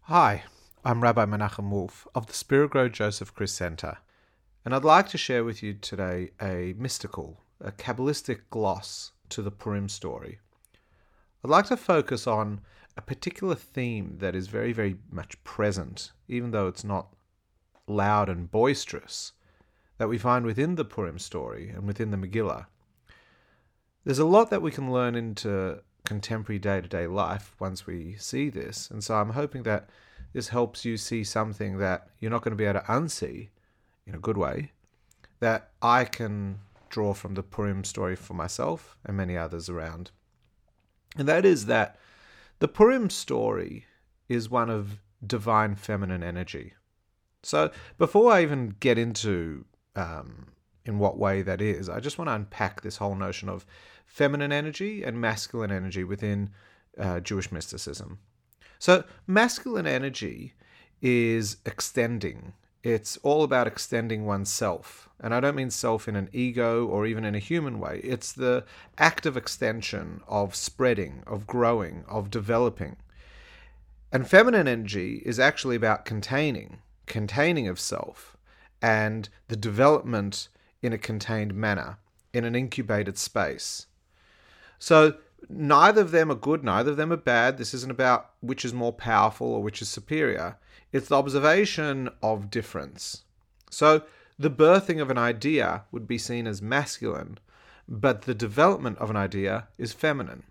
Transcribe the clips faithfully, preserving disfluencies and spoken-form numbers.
Hi, I'm Rabbi Menachem Wolf of the Spirit Grow Joseph Chris Center, and I'd like to share with you today a mystical, a Kabbalistic gloss to the Purim story. I'd like to focus on a particular theme that is very, very much present, even though it's not loud and boisterous, that we find within the Purim story and within the Megillah. There's a lot that we can learn into contemporary day-to-day life once we see this, and so I'm hoping that this helps you see something that you're not going to be able to unsee in a good way, that I can draw from the Purim story for myself and many others around. And that is that the Purim story is one of divine feminine energy. So before I even get into um, in what way that is, I just want to unpack this whole notion of feminine energy and masculine energy within uh, Jewish mysticism. So masculine energy is extending. It's all about extending oneself. And I don't mean self in an ego or even in a human way. It's the active extension of spreading, of growing, of developing. And feminine energy is actually about containing, containing of self, and the development in a contained manner, in an incubated space. So neither of them are good, neither of them are bad. This isn't about which is more powerful or which is superior. It's the observation of difference. So the birthing of an idea would be seen as masculine, but the development of an idea is feminine.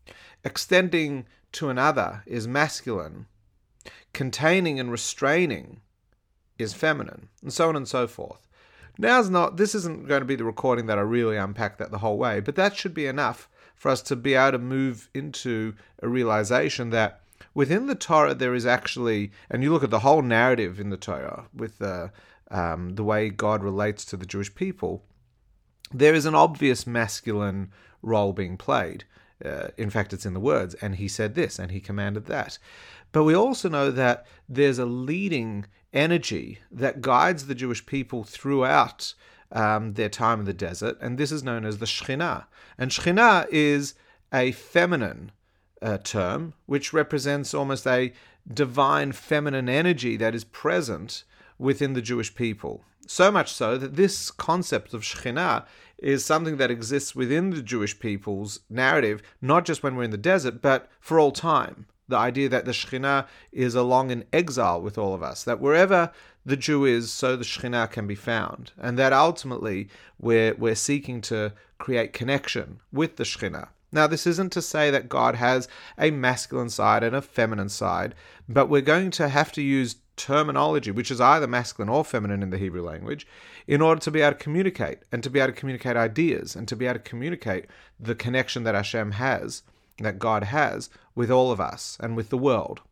Extending to another is masculine. Containing and restraining is feminine, and so on and so forth. Now's not, this isn't going to be the recording that I really unpack that the whole way, but that should be enough for us to be able to move into a realization that within the Torah there is actually, and you look at the whole narrative in the Torah with the, um, the way God relates to the Jewish people, there is an obvious masculine role being played. Uh, in fact, it's in the words, and he said this, and he commanded that. But we also know that there's a leading energy that guides the Jewish people throughout um, their time in the desert, and this is known as the Shekhinah. And Shekhinah is a feminine uh, term, which represents almost a divine feminine energy that is present within the Jewish people. So much so that this concept of Shekhinah is something that exists within the Jewish people's narrative, not just when we're in the desert, but for all time. The idea that the Shekhinah is along in exile with all of us, that wherever the Jew is, so the Shekhinah can be found, and that ultimately we're, we're seeking to create connection with the Shekhinah. Now, this isn't to say that God has a masculine side and a feminine side, but we're going to have to use terminology, which is either masculine or feminine in the Hebrew language, in order to be able to communicate, and to be able to communicate ideas, and to be able to communicate the connection that Hashem has, that God has, with all of us and with the world.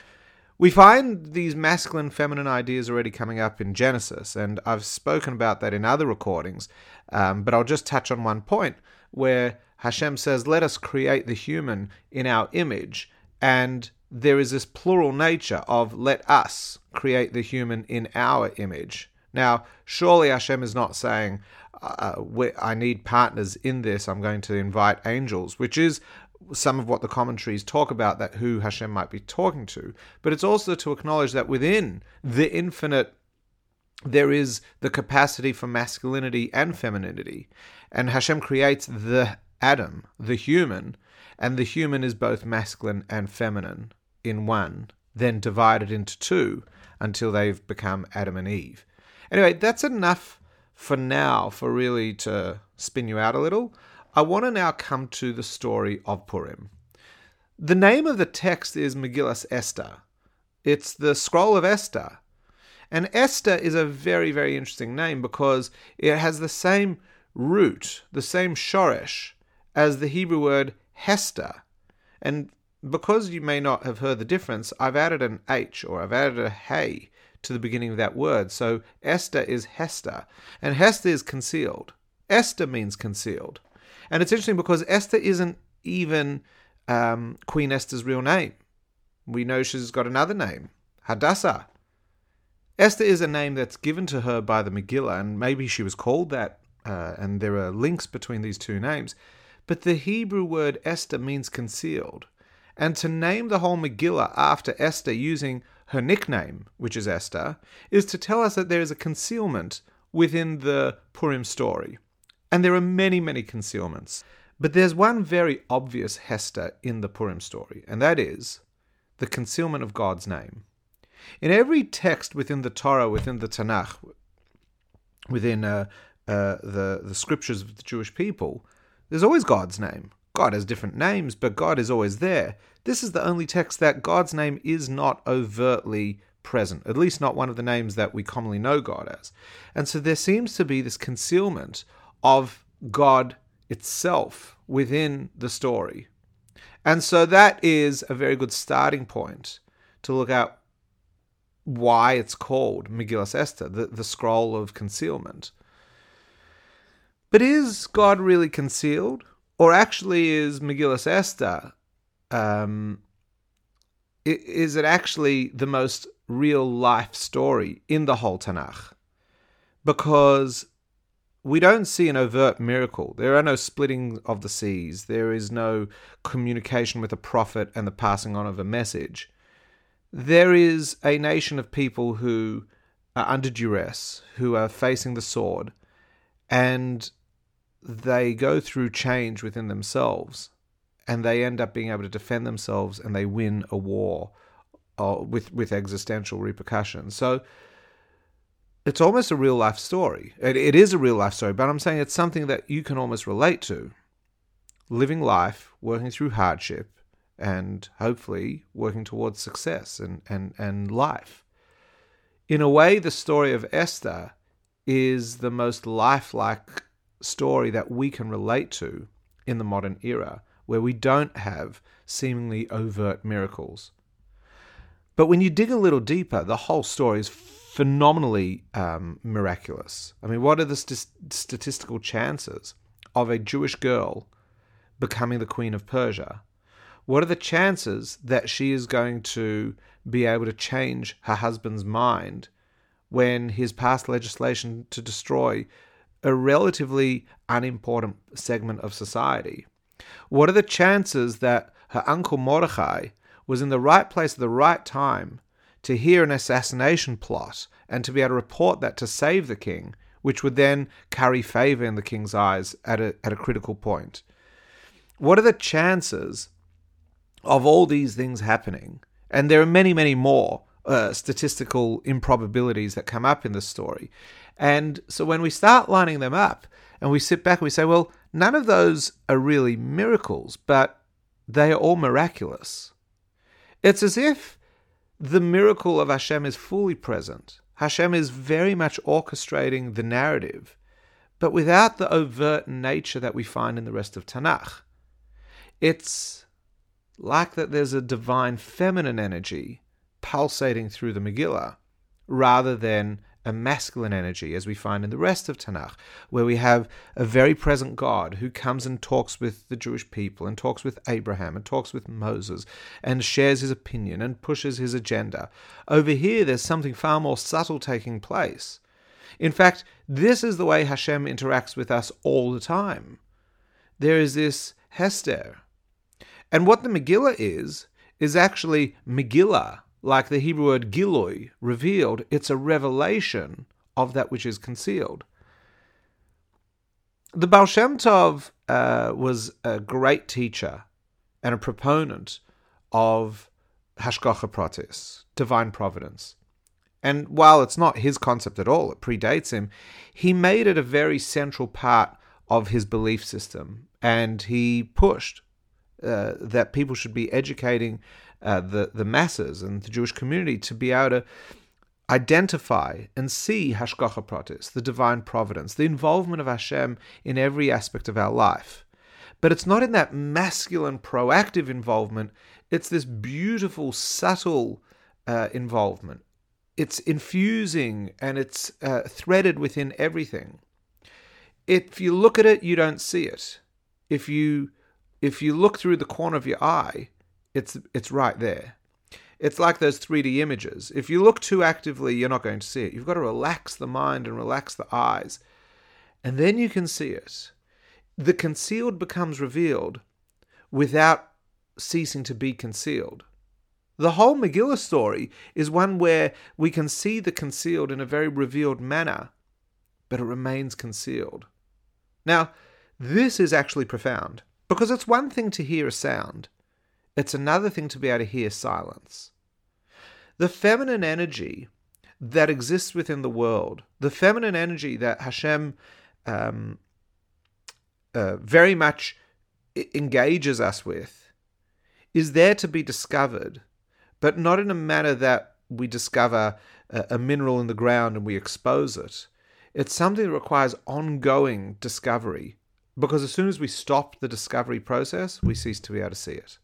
We find these masculine, feminine ideas already coming up in Genesis, and I've spoken about that in other recordings, um, but I'll just touch on one point where Hashem says, let us create the human in our image, and there is this plural nature of let us create the human in our image. Now, surely Hashem is not saying, uh, I need partners in this, I'm going to invite angels, which is some of what the commentaries talk about, that who Hashem might be talking to. But it's also to acknowledge that within the infinite, there is the capacity for masculinity and femininity. And Hashem creates the Adam, the human, and the human is both masculine and feminine in one, then divided into two until they've become Adam and Eve. Anyway, that's enough for now for really to spin you out a little. I want to now come to the story of Purim. The name of the text is Megillas Esther. It's the scroll of Esther. And Esther is a very, very interesting name because it has the same root, the same shoresh, as the Hebrew word Hester. And because you may not have heard the difference, I've added an H, or I've added a hey to the beginning of that word. So Esther is Hester. And Hester is concealed. Esther means concealed. And it's interesting because Esther isn't even um, Queen Esther's real name. We know she's got another name, Hadassah. Esther is a name that's given to her by the Megillah, and maybe she was called that, uh, and there are links between these two names. But the Hebrew word Esther means concealed. And to name the whole Megillah after Esther using her nickname, which is Esther, is to tell us that there is a concealment within the Purim story. And there are many, many concealments. But there's one very obvious Hester in the Purim story, and that is the concealment of God's name. In every text within the Torah, within the Tanakh, within uh, uh, the, the scriptures of the Jewish people, there's always God's name. God has different names, but God is always there. This is the only text that God's name is not overtly present, at least not one of the names that we commonly know God as. And so there seems to be this concealment of God itself within the story. And so that is a very good starting point to look at why it's called Megillas Esther, the, the scroll of concealment. But is God really concealed? Or actually is Megillas Esther, um, is it actually the most real life story in the whole Tanakh? Because we don't see an overt miracle. There are no splitting of the seas. There is no communication with a prophet and the passing on of a message. There is a nation of people who are under duress, who are facing the sword, and they go through change within themselves, and they end up being able to defend themselves, and they win a war uh, with, with existential repercussions. So it's almost a real life story. It, it is a real life story, but I'm saying it's something that you can almost relate to. Living life, working through hardship, and hopefully working towards success and, and, and life. In a way, the story of Esther is the most lifelike story that we can relate to in the modern era, where we don't have seemingly overt miracles. But when you dig a little deeper, the whole story is phenomenally um, miraculous. I mean, what are the st- statistical chances of a Jewish girl becoming the Queen of Persia? What are the chances that she is going to be able to change her husband's mind when he's passed legislation to destroy a relatively unimportant segment of society? What are the chances that her uncle Mordechai was in the right place at the right time to hear an assassination plot and to be able to report that to save the king, which would then carry favor in the king's eyes at a, at a critical point? What are the chances of all these things happening? And there are many, many more uh, statistical improbabilities that come up in this story. And so when we start lining them up and we sit back and we say, well, none of those are really miracles, but they are all miraculous. It's as if the miracle of Hashem is fully present. Hashem is very much orchestrating the narrative, but without the overt nature that we find in the rest of Tanakh. It's like that there's a divine feminine energy pulsating through the Megillah, rather than a masculine energy, as we find in the rest of Tanakh, where we have a very present God who comes and talks with the Jewish people, and talks with Abraham, and talks with Moses, and shares his opinion, and pushes his agenda. Over here, there's something far more subtle taking place. In fact, this is the way Hashem interacts with us all the time. There is this Hester. And what the Megillah is, is actually Megillah, like the Hebrew word Giloi, revealed. It's a revelation of that which is concealed. The Baal Shem Tov uh, was a great teacher and a proponent of Hashgacha Pratis, divine providence. And while it's not his concept at all, it predates him, he made it a very central part of his belief system. And he pushed uh, that people should be educating Uh, the, the masses and the Jewish community to be able to identify and see Hashgacha Pratis, the divine providence, the involvement of Hashem in every aspect of our life. But it's not in that masculine, proactive involvement. It's this beautiful, subtle uh, involvement. It's infusing and it's uh, threaded within everything. If you look at it, you don't see it. If you if you look through the corner of your eye, It's it's right there. It's like those three D images. If you look too actively, you're not going to see it. You've got to relax the mind and relax the eyes. And then you can see it. The concealed becomes revealed without ceasing to be concealed. The whole Megillah story is one where we can see the concealed in a very revealed manner, but it remains concealed. Now, this is actually profound, because it's one thing to hear a sound. It's another thing to be able to hear silence. The feminine energy that exists within the world, the feminine energy that Hashem um, uh, very much engages us with, is there to be discovered, but not in a manner that we discover a, a mineral in the ground and we expose it. It's something that requires ongoing discovery, because as soon as we stop the discovery process, we cease to be able to see it.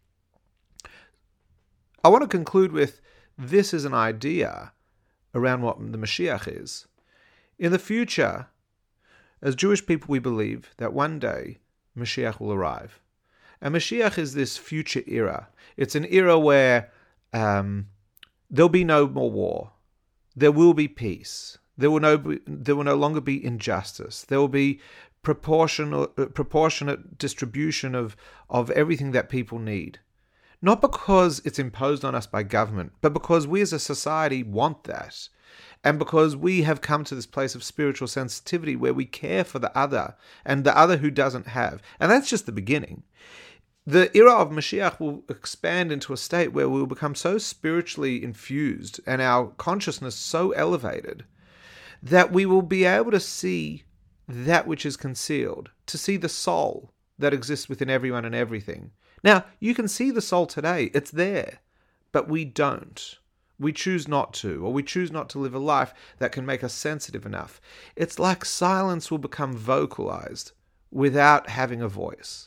I want to conclude with, this is an idea around what the Mashiach is. In the future, as Jewish people, we believe that one day Mashiach will arrive. And Mashiach is this future era. It's an era where um, there'll be no more war. There will be peace. There will no be, there will no longer be injustice. There will be proportional proportionate distribution of, of everything that people need. Not because it's imposed on us by government, but because we as a society want that. And because we have come to this place of spiritual sensitivity where we care for the other and the other who doesn't have. And that's just the beginning. The era of Mashiach will expand into a state where we will become so spiritually infused and our consciousness so elevated that we will be able to see that which is concealed, to see the soul that exists within everyone and everything. Now, you can see the soul today. It's there. But we don't. We choose not to, or we choose not to live a life that can make us sensitive enough. It's like silence will become vocalized without having a voice.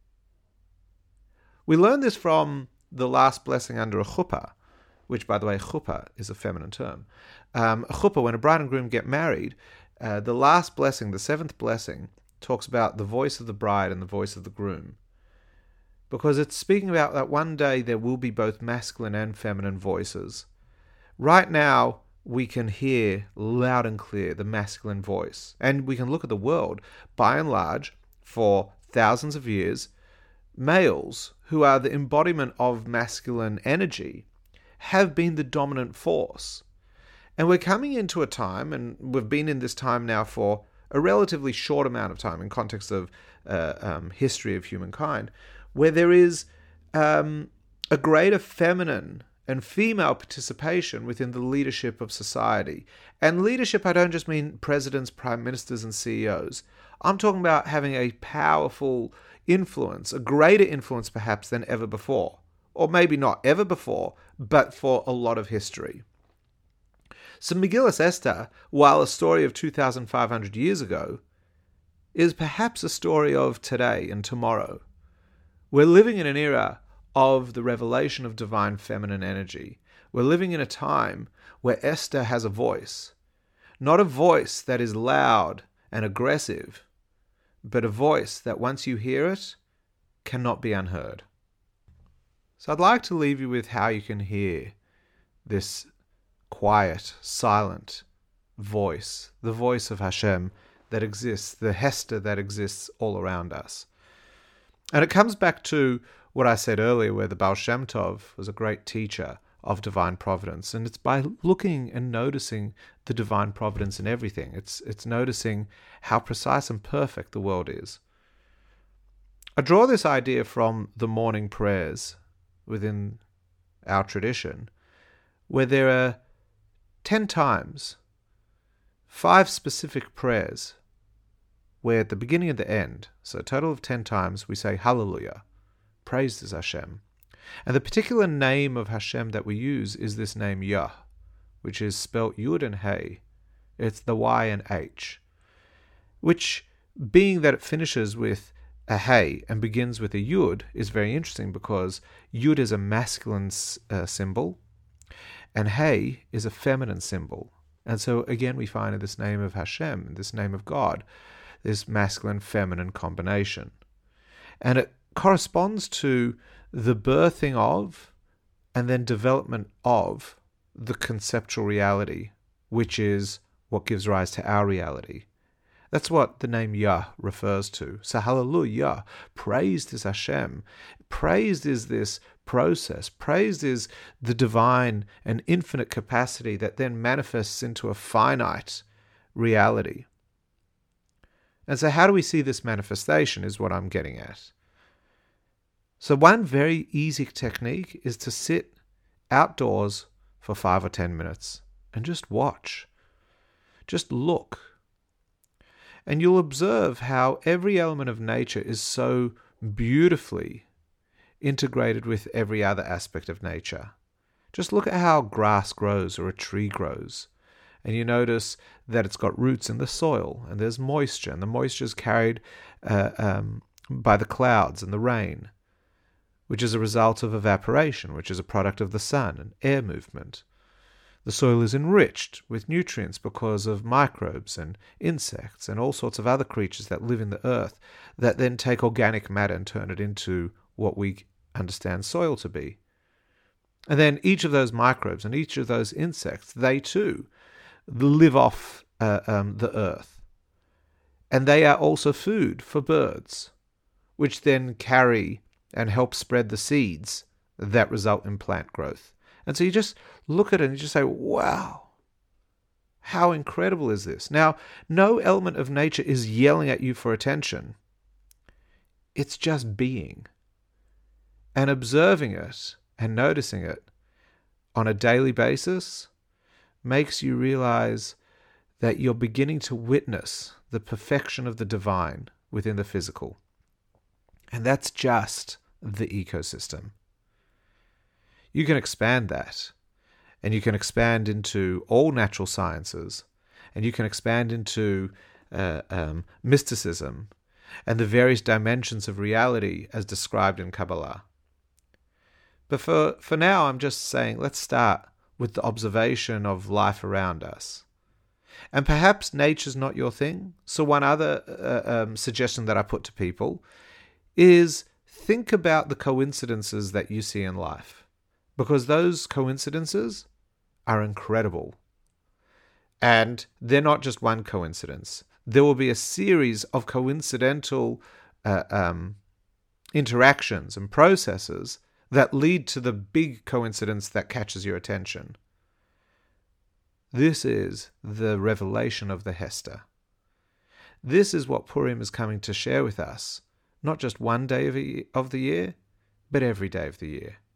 We learn this from the last blessing under a chuppah, which, by the way, chuppah is a feminine term. Um, a chuppah, when a bride and groom get married, uh, the last blessing, the seventh blessing, talks about the voice of the bride and the voice of the groom. Because it's speaking about that one day there will be both masculine and feminine voices. Right now, we can hear loud and clear the masculine voice. And we can look at the world, by and large, for thousands of years, males, who are the embodiment of masculine energy, have been the dominant force. And we're coming into a time, and we've been in this time now for a relatively short amount of time in context of uh, um, history of humankind, where there is um, a greater feminine and female participation within the leadership of society. And leadership, I don't just mean presidents, prime ministers, and C E Os. I'm talking about having a powerful influence, a greater influence perhaps than ever before. Or maybe not ever before, but for a lot of history. So Megillas Esther, while a story of two thousand five hundred years ago, is perhaps a story of today and tomorrow. We're living in an era of the revelation of divine feminine energy. We're living in a time where Esther has a voice. Not a voice that is loud and aggressive, but a voice that once you hear it, cannot be unheard. So I'd like to leave you with how you can hear this quiet, silent voice, the voice of Hashem that exists, the Hester that exists all around us. And it comes back to what I said earlier, where the Baal Shem Tov was a great teacher of divine providence. And it's by looking and noticing the divine providence in everything. It's, it's noticing how precise and perfect the world is. I draw this idea from the morning prayers within our tradition, where there are ten times, five specific prayers, where at the beginning and the end, so a total of ten times, we say Hallelujah, praised is Hashem. And the particular name of Hashem that we use is this name Yah, which is spelt Yud and Hey. It's the Y and H, which, being that it finishes with a Hey and begins with a Yud, is very interesting because Yud is a masculine uh, symbol, and Hey is a feminine symbol. And so again we find in this name of Hashem, in this name of God, this masculine-feminine combination. And it corresponds to the birthing of and then development of the conceptual reality, which is what gives rise to our reality. That's what the name Yah refers to. So hallelujah, praised is Hashem. Praised is this process. Praise is the divine and infinite capacity that then manifests into a finite reality. And so how do we see this manifestation is what I'm getting at. So one very easy technique is to sit outdoors for five or ten minutes and just watch. Just look. And you'll observe how every element of nature is so beautifully integrated with every other aspect of nature. Just look at how grass grows or a tree grows. And you notice that it's got roots in the soil and there's moisture, and the moisture is carried uh, um, by the clouds and the rain, which is a result of evaporation, which is a product of the sun and air movement. The soil is enriched with nutrients because of microbes and insects and all sorts of other creatures that live in the earth that then take organic matter and turn it into what we understand soil to be. And then each of those microbes and each of those insects, they too live off uh, um, the earth. And they are also food for birds, which then carry and help spread the seeds that result in plant growth. And so you just look at it and you just say, wow, how incredible is this? Now, no element of nature is yelling at you for attention. It's just being. And observing it and noticing it on a daily basis makes you realize that you're beginning to witness the perfection of the divine within the physical. And that's just the ecosystem. You can expand that, and you can expand into all natural sciences, and you can expand into uh, um, mysticism and the various dimensions of reality as described in Kabbalah. But for, for now, I'm just saying, let's start with the observation of life around us. And perhaps nature's not your thing. So one other uh, um, suggestion that I put to people is think about the coincidences that you see in life, because those coincidences are incredible. And they're not just one coincidence. There will be a series of coincidental uh, um, interactions and processes that lead to the big coincidence that catches your attention. This is the revelation of the Hester. This is what Purim is coming to share with us, not just one day of, a, of the year, but every day of the year.